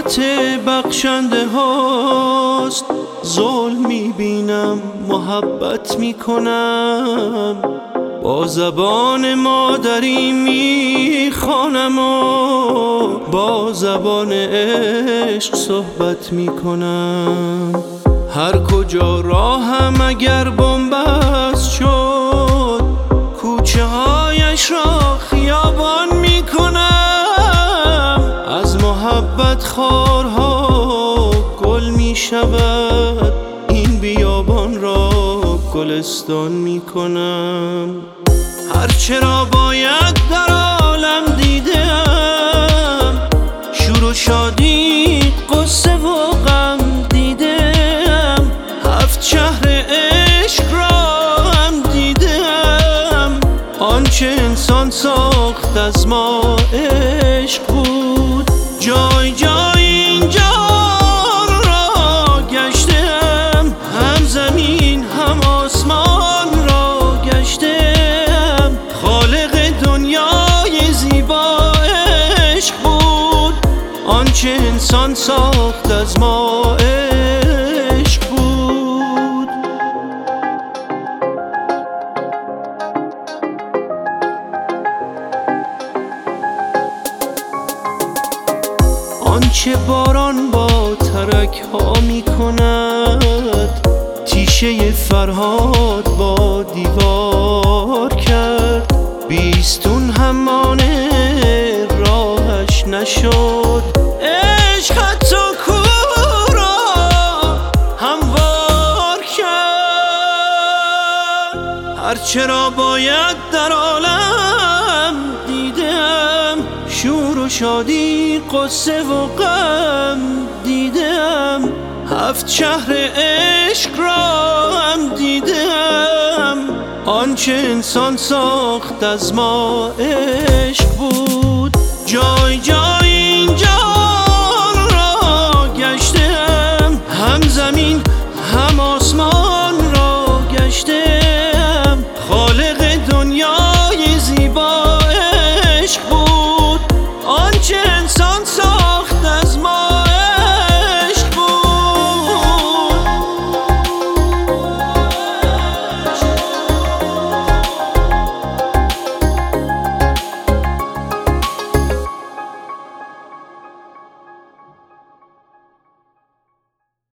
رحمت بخشنده هاست. ظلم میبینم محبت میکنم، با زبان مادری میخوانم و با زبان عشق صحبت میکنم. هر کجا راهم اگر بنبست شد، کوچه هایش را خیابان میکنم. از محبت خارها گل میشود، این بیابان را گلستان میکنم. هرچه را باید در عالم دیدم، شور و شادی قصه و غم دیدم. هفت شهر عشق را هم دیدم، آنچه انسان ساخت از ما عشق بود. جای جای این جهان را گشتم، هم زمین هم آسمان را گشتم. خالق دنیای زیبا عشق بود، آنچه انسان ساخت از ما عشق بود. آنچه باران با ترک ها می کند، تیشه فرهاد با دیوار کرد. بیستون همانه راهش نشد، عشق حتی کوه را هموار کرد. هرچه را باید در عالم دیدم، شور و شادی قصه و غم دیدم. هفت شهر عشق را هم دیدم، آنچه انسان ساخت از ما عشق بود. جای جای